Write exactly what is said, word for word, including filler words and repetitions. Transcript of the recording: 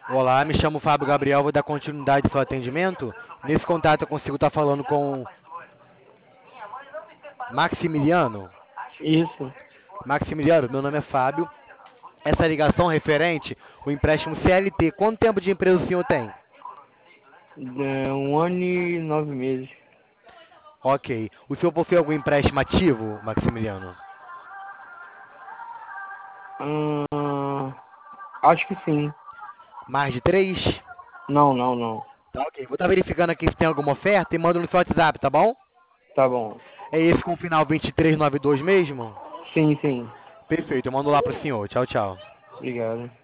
Olá, me chamo Fábio Gabriel, vou dar continuidade ao seu atendimento. Nesse contato eu consigo estar falando com Maximiliano. Isso. Maximiliano, meu nome é Fábio. Essa ligação referente, o empréstimo C L T, quanto tempo de empresa o senhor tem? É um ano e nove meses. Ok. O senhor possui algum empréstimo ativo, Maximiliano? Ah, acho que sim. Mais de três? Não, não, não. Tá, ok. Vou estar verificando aqui se tem alguma oferta e mando no seu WhatsApp, tá bom? Tá bom. É esse com o final vinte e três noventa e dois mesmo? Sim, sim. Perfeito, eu mando lá pro senhor. Tchau, tchau. Obrigado.